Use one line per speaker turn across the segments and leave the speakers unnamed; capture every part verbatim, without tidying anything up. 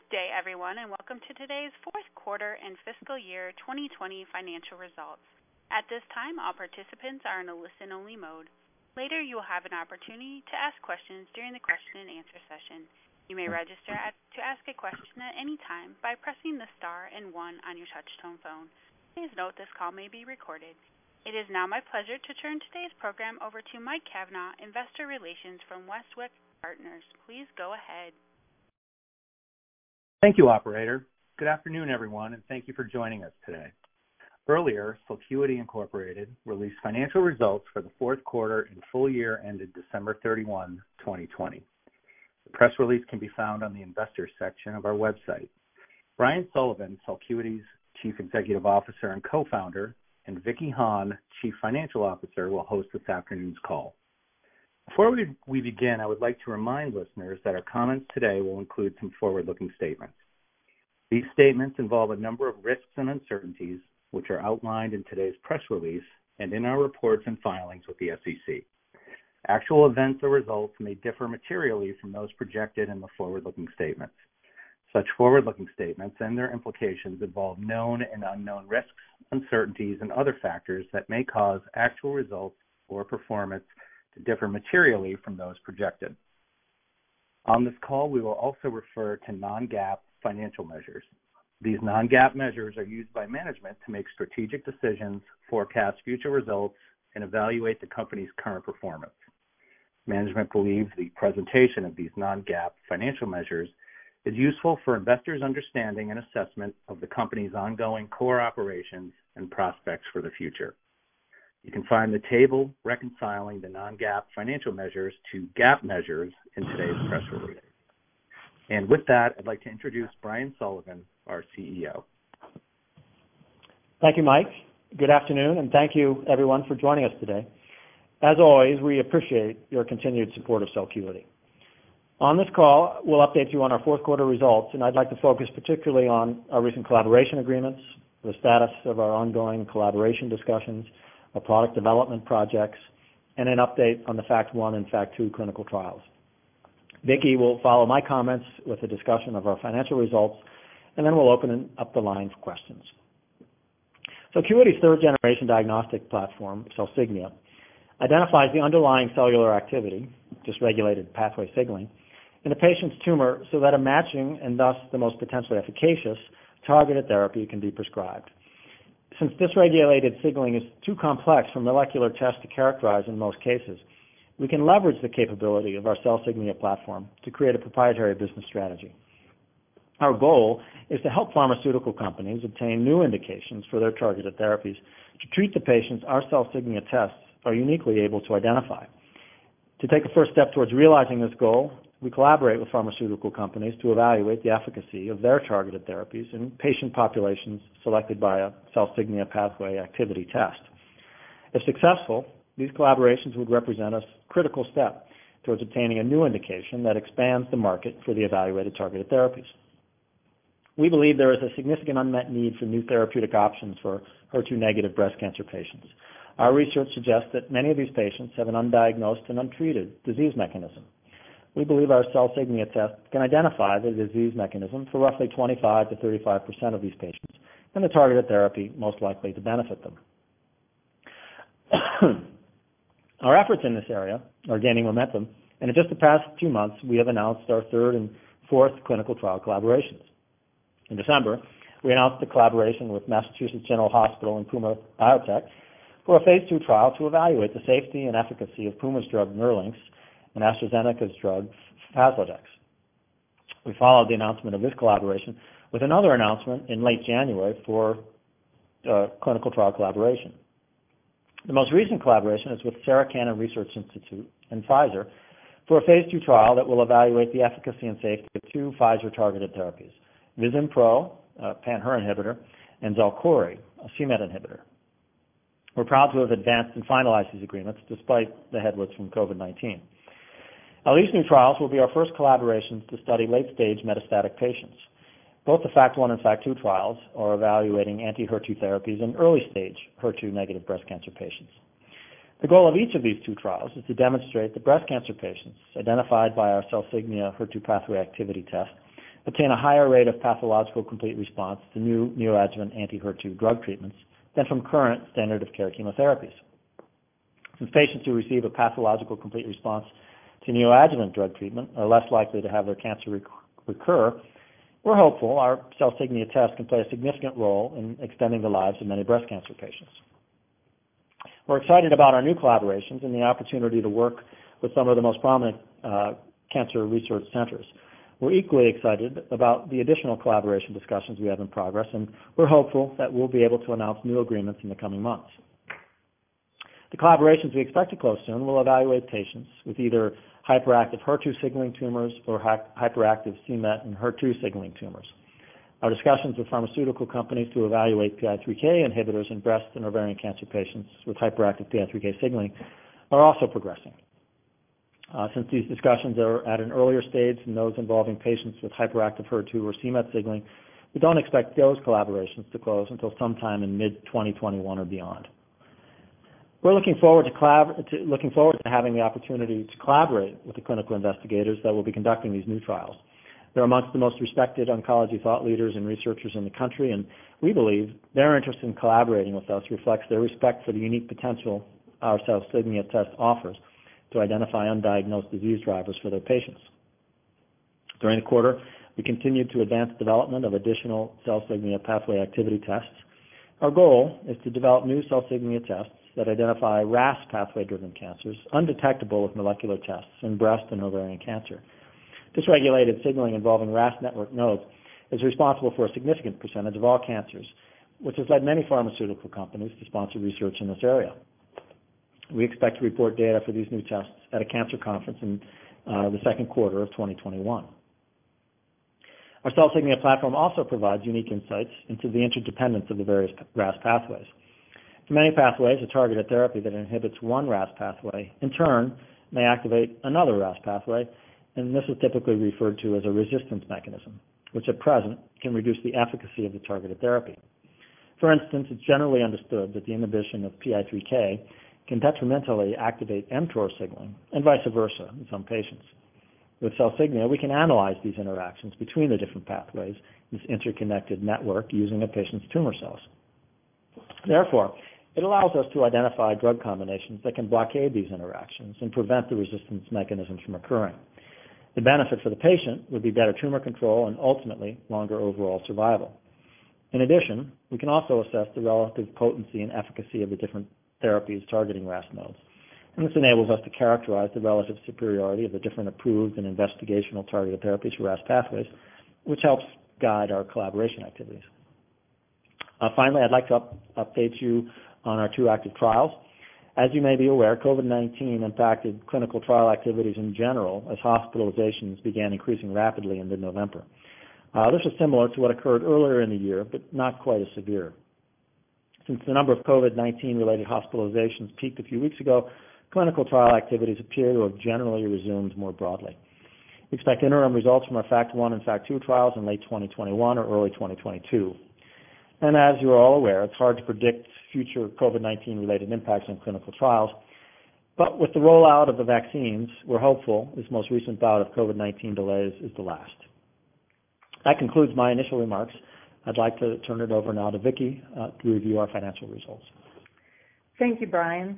Good day, everyone, and welcome to today's fourth quarter and fiscal year twenty twenty financial results. At this time, all participants are in a listen-only mode. Later, you will have an opportunity to ask questions during the question and answer session. You may register at, to ask a question at any time by pressing the star and one on your touch-tone phone. Please note this call may be recorded. It is now my pleasure to turn today's program over to Mike Cavanaugh, Investor Relations from Westwicke Partners. Please go ahead.
Thank you, operator. Good afternoon, everyone, and thank you for joining us today. Earlier, Celcuity Incorporated released financial results for the fourth quarter and full year ended December thirty-first, twenty twenty. The press release can be found on the investors section of our website. Brian Sullivan, Celcuity's Chief Executive Officer and co-founder, and Vicky Hahne, Chief Financial Officer, will host this afternoon's call. Before we, we begin, I would like to remind listeners that our comments today will include some forward-looking statements. These statements involve a number of risks and uncertainties, which are outlined in today's press release and in our reports and filings with the S E C. Actual events or results may differ materially from those projected in the forward-looking statements. Such forward-looking statements and their implications involve known and unknown risks, uncertainties, and other factors that may cause actual results or performance to differ materially from those projected. On this call, we will also refer to non-GAAP financial measures. These non-GAAP measures are used by management to make strategic decisions, forecast future results, and evaluate the company's current performance. Management believes the presentation of these non-GAAP financial measures is useful for investors' understanding and assessment of the company's ongoing core operations and prospects for the future. You can find the table reconciling the non-GAAP financial measures to GAAP measures in today's press release. And with that, I'd like to introduce Brian Sullivan, our C E O.
Thank you, Mike. Good afternoon, and thank you, everyone, for joining us today. As always, we appreciate your continued support of Celcuity. On this call, we'll update you on our fourth quarter results, and I'd like to focus particularly on our recent collaboration agreements, the status of our ongoing collaboration discussions, our product development projects, and an update on the FACT one and FACT two clinical trials. Vicky will follow my comments with a discussion of our financial results, and then we'll open up the line for questions. Celcuity's third-generation diagnostic platform, CELsignia, identifies the underlying cellular activity, dysregulated pathway signaling, in a patient's tumor so that a matching and thus the most potentially efficacious targeted therapy can be prescribed. Since dysregulated signaling is too complex for molecular tests to characterize in most cases, we can leverage the capability of our CELsignia platform to create a proprietary business strategy. Our goal is to help pharmaceutical companies obtain new indications for their targeted therapies to treat the patients our CELsignia tests are uniquely able to identify. To take a first step towards realizing this goal, we collaborate with pharmaceutical companies to evaluate the efficacy of their targeted therapies in patient populations selected by a CELsignia pathway activity test. If successful, these collaborations would represent a critical step towards obtaining a new indication that expands the market for the evaluated targeted therapies. We believe there is a significant unmet need for new therapeutic options for H E R two negative breast cancer patients. Our research suggests that many of these patients have an undiagnosed and untreated disease mechanism. We believe our CELsignia test can identify the disease mechanism for roughly twenty-five to thirty-five percent of these patients, and the targeted therapy most likely to benefit them. Our efforts in this area are gaining momentum, and in just the past few months, we have announced our third and fourth clinical trial collaborations. In December, we announced a collaboration with Massachusetts General Hospital and Puma Biotech for a phase two trial to evaluate the safety and efficacy of Puma's drug Nerlynx and AstraZeneca's drug Faslodex. We followed the announcement of this collaboration with another announcement in late January for uh, clinical trial collaboration. The most recent collaboration is with Sarah Cannon Research Institute and Pfizer for a phase two trial that will evaluate the efficacy and safety of two Pfizer-targeted therapies, Visimpro, a pan-H E R inhibitor, and Xalkori, a c MET inhibitor. We're proud to have advanced and finalized these agreements despite the headwinds from COVID nineteen. Now, these new trials will be our first collaborations to study late-stage metastatic patients. Both the FACT one and FACT two trials are evaluating anti-H E R two therapies in early-stage H E R two negative breast cancer patients. The goal of each of these two trials is to demonstrate that breast cancer patients identified by our CELsignia H E R two pathway activity test obtain a higher rate of pathological complete response to new neoadjuvant anti-H E R two drug treatments than from current standard of care chemotherapies. Since patients who receive a pathological complete response to neoadjuvant drug treatment are less likely to have their cancer rec- recur, we're hopeful our CELsignia test can play a significant role in extending the lives of many breast cancer patients. We're excited about our new collaborations and the opportunity to work with some of the most prominent uh, cancer research centers. We're equally excited about the additional collaboration discussions we have in progress, and we're hopeful that we'll be able to announce new agreements in the coming months. The collaborations we expect to close soon will evaluate patients with either hyperactive H E R two signaling tumors or hy- hyperactive c MET and H E R two signaling tumors. Our discussions with pharmaceutical companies to evaluate P I three K inhibitors in breast and ovarian cancer patients with hyperactive P I three K signaling are also progressing. Uh, since these discussions are at an earlier stage than those involving patients with hyperactive H E R two or c MET signaling, we don't expect those collaborations to close until sometime in mid twenty twenty-one or beyond. We're looking forward to, collab- to looking forward to having the opportunity to collaborate with the clinical investigators that will be conducting these new trials. They're amongst the most respected oncology thought leaders and researchers in the country, and we believe their interest in collaborating with us reflects their respect for the unique potential our CELsignia test offers to identify undiagnosed disease drivers for their patients. During the quarter, we continued to advance development of additional CELsignia pathway activity tests. Our goal is to develop new CELsignia tests that identify R A S pathway-driven cancers undetectable with molecular tests in breast and ovarian cancer. Dysregulated signaling involving R A S network nodes is responsible for a significant percentage of all cancers, which has led many pharmaceutical companies to sponsor research in this area. We expect to report data for these new tests at a cancer conference in uh, the second quarter of twenty twenty-one. Our CELsignia platform also provides unique insights into the interdependence of the various R A S pathways. For many pathways, a targeted therapy that inhibits one R A S pathway, in turn, may activate another R A S pathway, and this is typically referred to as a resistance mechanism, which at present can reduce the efficacy of the targeted therapy. For instance, it's generally understood that the inhibition of P I three K can detrimentally activate mTOR signaling, and vice versa in some patients. With CELsignia, we can analyze these interactions between the different pathways, this interconnected network, using a patient's tumor cells. Therefore, it allows us to identify drug combinations that can blockade these interactions and prevent the resistance mechanisms from occurring. The benefit for the patient would be better tumor control and ultimately longer overall survival. In addition, we can also assess the relative potency and efficacy of the different therapies targeting R A S nodes. And this enables us to characterize the relative superiority of the different approved and investigational targeted therapies for R A S pathways, which helps guide our collaboration activities. Uh, finally, I'd like to up, update you on our two active trials. As you may be aware, COVID nineteen impacted clinical trial activities in general as hospitalizations began increasing rapidly in mid-November. Uh, this is similar to what occurred earlier in the year, but not quite as severe. Since the number of COVID nineteen related hospitalizations peaked a few weeks ago, clinical trial activities appear to have generally resumed more broadly. We expect interim results from our FACT one and FACT two trials in late twenty twenty-one or early twenty twenty-two. And as you are all aware, it's hard to predict future COVID nineteen related impacts on clinical trials. But with the rollout of the vaccines, we're hopeful this most recent bout of COVID nineteen delays is the last. That concludes my initial remarks. I'd like to turn it over now to Vicki uh, to review our financial results.
Thank you, Brian.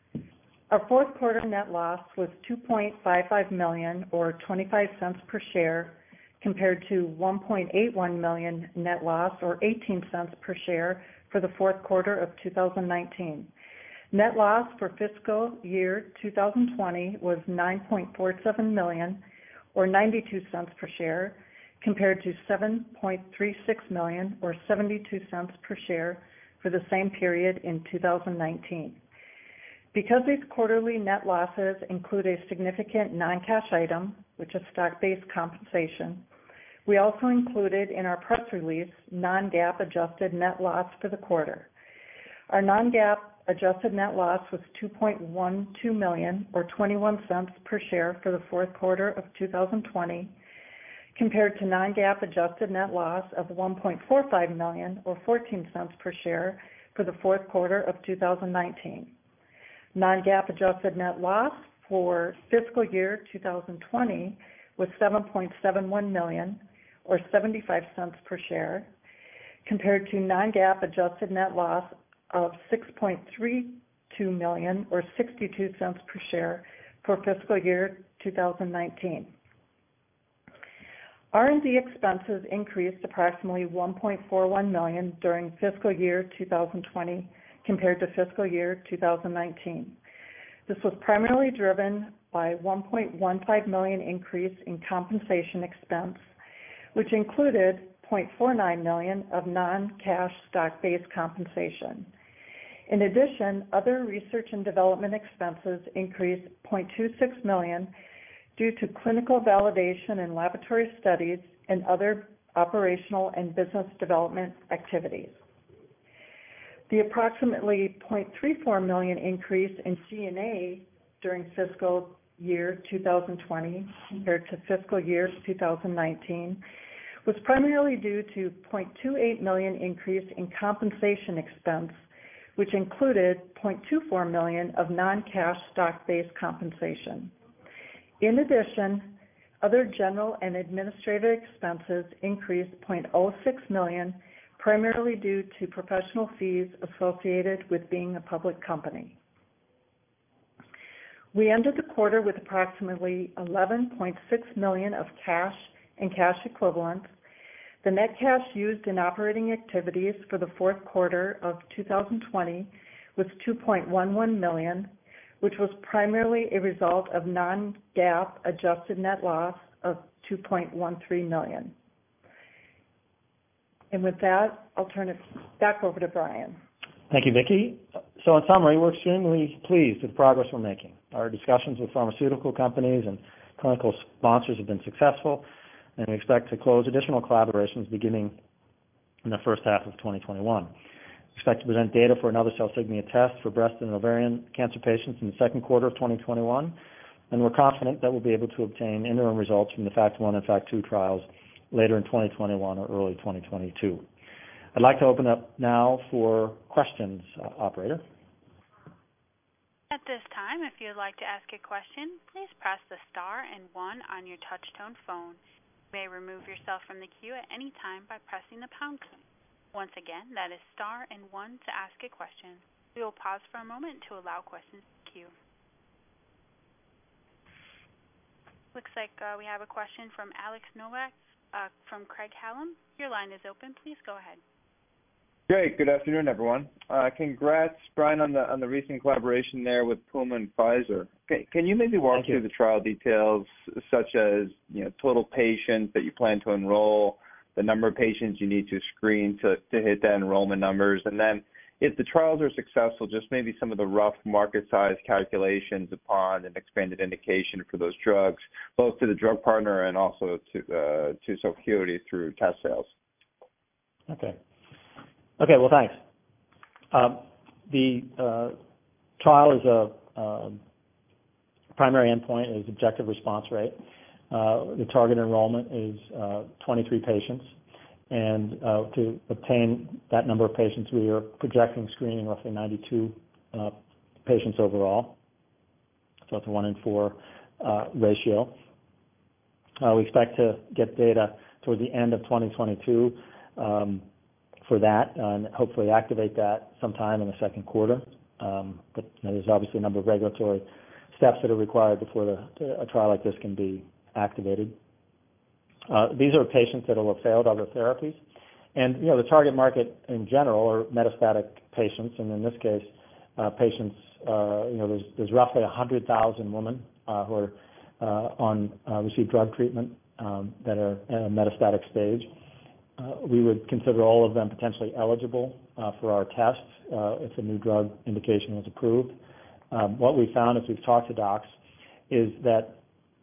Our fourth quarter net loss was two point five five million dollars or twenty-five cents per share, compared to one point eight one million dollars net loss or eighteen cents per share for the fourth quarter of two thousand nineteen. Net loss for fiscal year two thousand twenty was nine point four seven million dollars or ninety-two cents per share, compared to seven point three six million dollars or seventy-two cents per share for the same period in two thousand nineteen. Because these quarterly net losses include a significant non-cash item, which is stock-based compensation, we also included in our press release non-GAAP adjusted net loss for the quarter. Our non-GAAP adjusted net loss was two point one two million dollars or twenty-one cents per share for the fourth quarter of two thousand twenty, compared to non-GAAP adjusted net loss of one point four five million dollars or fourteen cents per share for the fourth quarter of two thousand nineteen. Non-GAAP adjusted net loss for fiscal year two thousand twenty was seven point seven one million dollars or seventy-five cents per share, compared to non-GAAP adjusted net loss of six point three two million dollars or sixty-two cents per share for fiscal year two thousand nineteen. R and D expenses increased approximately one point four one million dollars during fiscal year two thousand twenty compared to fiscal year two thousand nineteen. This was primarily driven by one point one five million dollars increase in compensation expense, which included zero point four nine million dollars of non-cash stock-based compensation. In addition, other research and development expenses increased zero point two six million dollars due to clinical validation and laboratory studies and other operational and business development activities. The approximately zero point three four million dollars increase in G and A during fiscal year two thousand twenty compared to fiscal year two thousand nineteen was primarily due to zero point two eight million dollars increase in compensation expense, which included zero point two four million dollars of non-cash stock-based compensation. In addition, other general and administrative expenses increased zero point zero six million dollars, primarily due to professional fees associated with being a public company. We ended the quarter with approximately eleven point six million dollars of cash and cash equivalents. The net cash used in operating activities for the fourth quarter of two thousand twenty was two point one one million dollars, which was primarily a result of non-GAAP adjusted net loss of two point one three million dollars. And with that, I'll turn it back over to Brian.
Thank you, Vicki. So in summary, we're extremely pleased with the progress we're making. Our discussions with pharmaceutical companies and clinical sponsors have been successful, and we expect to close additional collaborations beginning in the first half of twenty twenty-one. We expect to present data for another CELsignia test for breast and ovarian cancer patients in the second quarter of twenty twenty-one, and we're confident that we'll be able to obtain interim results from the FACT one and FACT two trials later in twenty twenty-one or early twenty twenty-two. I'd like to open up now for questions, uh, operator.
At this time, if you'd like to ask a question, please press the star and one on your touch-tone phone. You may remove yourself from the queue at any time by pressing the pound key. Once again, that is star and one to ask a question. We will pause for a moment to allow questions to queue. Looks like uh, we have a question from Alex Nowak uh, from Craig-Hallum. Your line is open. Please go ahead.
Great. Good afternoon, everyone. Uh, congrats, Brian, on the on the recent collaboration there with Puma and Pfizer. Can, can you maybe walk through the trial details, such as you know total patients that you plan to enroll, the number of patients you need to screen to, to hit that enrollment numbers, and then if the trials are successful, just maybe some of the rough market size calculations upon an expanded indication for those drugs, both to the drug partner and also to uh, to Celcuity through test sales.
Okay. Okay, well, thanks. Um, the uh, trial is a uh, primary endpoint is objective response rate. Uh, the target enrollment is uh, twenty-three patients, and uh, to obtain that number of patients, we are projecting screening roughly ninety-two uh, patients overall. So it's a one in four uh, ratio. Uh, we expect to get data toward the end of twenty twenty-two. Um, for that and hopefully activate that sometime in the second quarter. Um, but you know, there's obviously a number of regulatory steps that are required before the, a trial like this can be activated. Uh, these are patients that will have failed other therapies. And, you know, the target market in general are metastatic patients, and in this case, uh, patients, uh, you know, there's, there's roughly one hundred thousand women uh, who are uh, on uh, receive drug treatment um, that are at a metastatic stage. Uh, we would consider all of them potentially eligible uh, for our tests uh, if a new drug indication was approved. Um, what we found as we've talked to docs is that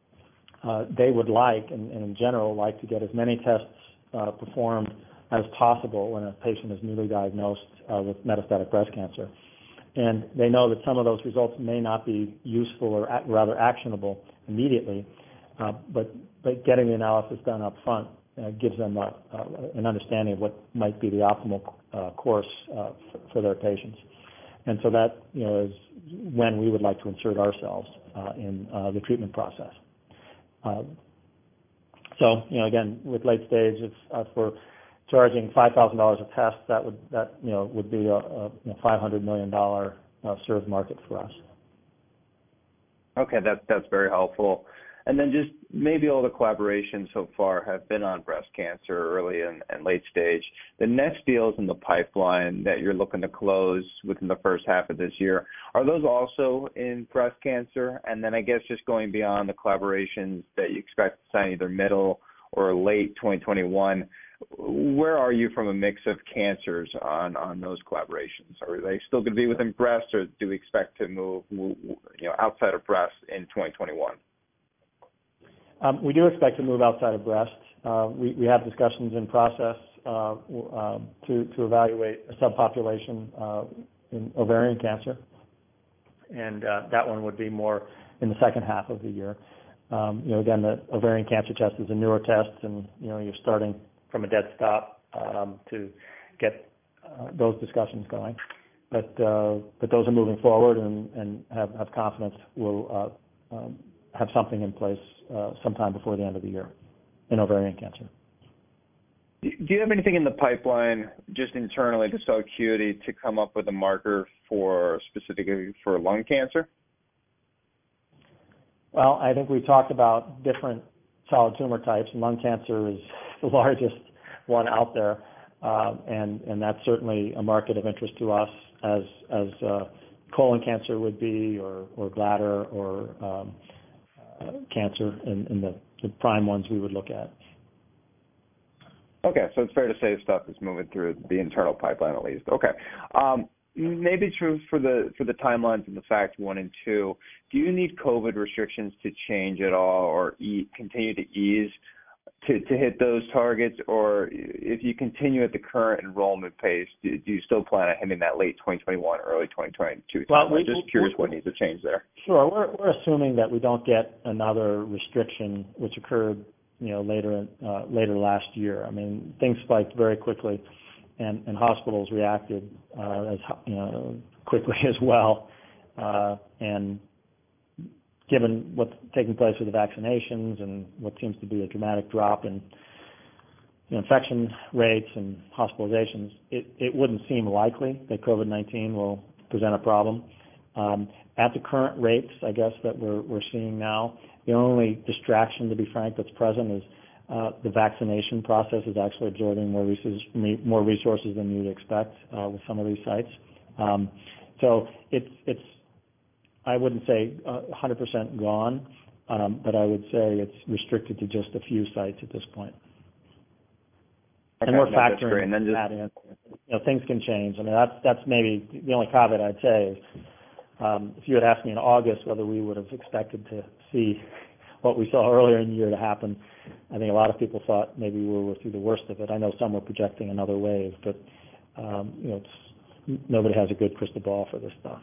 uh, they would like, and, and in general, like to get as many tests uh, performed as possible when a patient is newly diagnosed uh, with metastatic breast cancer. And they know that some of those results may not be useful or a- rather actionable immediately, uh, but, but getting the analysis done up front Uh, gives them a, uh, an understanding of what might be the optimal uh, course uh, for, for their patients. And so that, you know, is when we would like to insert ourselves uh, in uh, the treatment process. Uh, So, you know, again, with late stage, if, uh, if we're charging five thousand dollars a test, that would, that, you know, would be a, a you know, five hundred million dollars uh, served market for us.
Okay, that, that's very helpful. And then just maybe all the collaborations so far have been on breast cancer early and, and late stage. The next deals in the pipeline that you're looking to close within the first half of this year, are those also in breast cancer? And then I guess just going beyond the collaborations that you expect to sign either middle or late twenty twenty-one, where are you from a mix of cancers on, on those collaborations? Are they still going to be within breast, or do we expect to move, you know, outside of breast in twenty twenty-one?
Um, we do expect to move outside of breast. Uh, we, we have discussions in process uh, uh, to, to evaluate a subpopulation uh, in ovarian cancer, and uh, that one would be more in the second half of the year. Um, you know, again, the ovarian cancer test is a newer test, and you know, you're starting from a dead stop um, to get uh, those discussions going. But uh, but those are moving forward, and, and have, have confidence we'll uh, um, have something in place uh, sometime before the end of the year in ovarian cancer.
Do you have anything in the pipeline just internally to Celcuity to come up with a marker for specifically for lung cancer?
Well, I think we talked about different solid tumor types, and lung cancer is the largest one out there, uh, and and that's certainly a market of interest to us, as as uh, colon cancer would be, or or bladder, or um, uh, cancer, in, in the, the prime ones we would look at.
Okay, so it's fair to say stuff is moving through the internal pipeline at least. Okay. Um, maybe true for the for the timelines in the FACT one and two. Do you need COVID restrictions to change at all, or e- continue to ease to, to hit those targets? Or if you continue at the current enrollment pace, do, do you still plan on hitting that late twenty twenty-one, early twenty twenty-two?
Well,
I'm just curious what needs to change there.
Sure. We're, we're assuming that we don't get another restriction, which occurred, you know, later uh, later last year. I mean, things spiked very quickly, and, and hospitals reacted uh, as you know quickly as well. Uh, and given what's taking place with the vaccinations and what seems to be a dramatic drop in you know, infection rates and hospitalizations, it, it wouldn't seem likely that COVID nineteen will present a problem. Um, at the current rates, I guess, that we're, we're seeing now, the only distraction, to be frank, that's present is uh, the vaccination process is actually absorbing more resources, more resources than you'd expect uh, with some of these sites. Um, so it's, it's, I wouldn't say uh, one hundred percent gone, um, but I would say it's restricted to just a few sites at this point.
Okay,
and we're
no,
factoring
and then just,
that in. You know, things can change. I mean, that's that's maybe the only caveat I'd say is um, if you had asked me in August whether we would have expected to see what we saw earlier in the year to happen, I think a lot of people thought maybe we were through the worst of it. I know some were projecting another wave, but um, you know, it's, nobody has a good crystal ball for this stuff.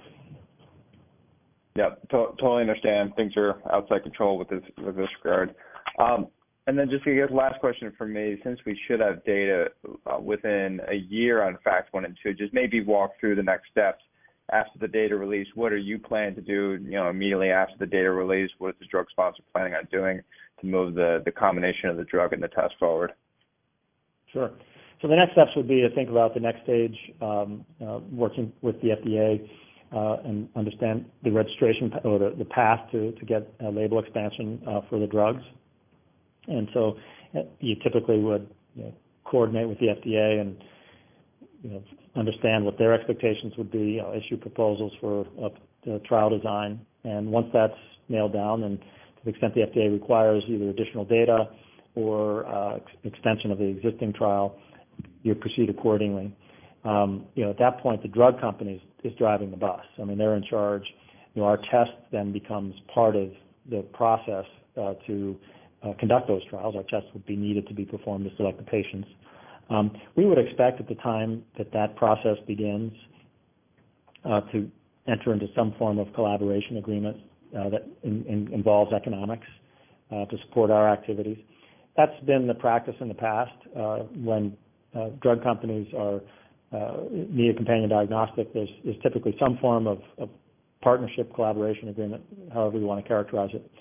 Yeah, to- totally understand. Things are outside control with this with this regard. Um, and then just I guess last question for me, since we should have data uh, within a year on FACT one and two, just maybe walk through the next steps after the data release. What are you planning to do, you know, immediately after the data release? What is the drug sponsor planning on doing to move the, the combination of the drug and the test forward?
Sure. So the next steps would be to think about the next stage, um, uh, working with the F D A uh, and understand the registration or the, the path to, to get a label expansion uh, for the drugs. And so uh, you typically would you know, coordinate with the F D A and you know, understand what their expectations would be, you know, issue proposals for uh, trial design. And once that's nailed down, and to the extent the F D A requires either additional data or uh, ex- extension of the existing trial, you proceed accordingly. Um, you know, at that point, the drug company is, is driving the bus. I mean, they're in charge. You know, our test then becomes part of the process uh, to uh, conduct those trials. Our tests would be needed to be performed to select the patients. Um, we would expect at the time that that process begins uh, to enter into some form of collaboration agreement uh, that in, in involves economics uh, to support our activities. That's been the practice in the past uh, when uh, drug companies are uh, need a companion diagnostic. There's, there's typically some form of, of partnership, collaboration agreement, however you want to characterize it,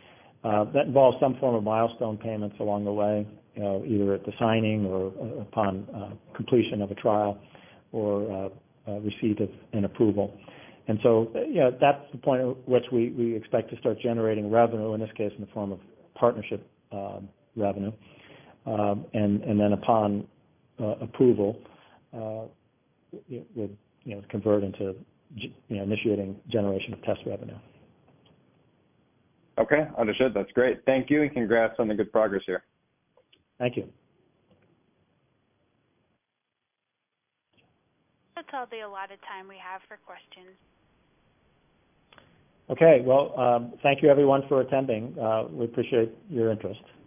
Uh, that involves some form of milestone payments along the way, you know, either at the signing or uh, upon uh, completion of a trial or uh, uh, receipt of an approval. And so, you know, that's the point at which we, we expect to start generating revenue, in this case in the form of partnership um, revenue. Um, and, and then upon uh, approval, uh, it would, you know, convert into, you know, initiating generation of test revenue.
Okay, understood. That's great. Thank you, and congrats on the good progress here.
Thank you.
That's all the allotted time we have for questions.
Okay, well, um, thank you everyone for attending. Uh, we appreciate your interest.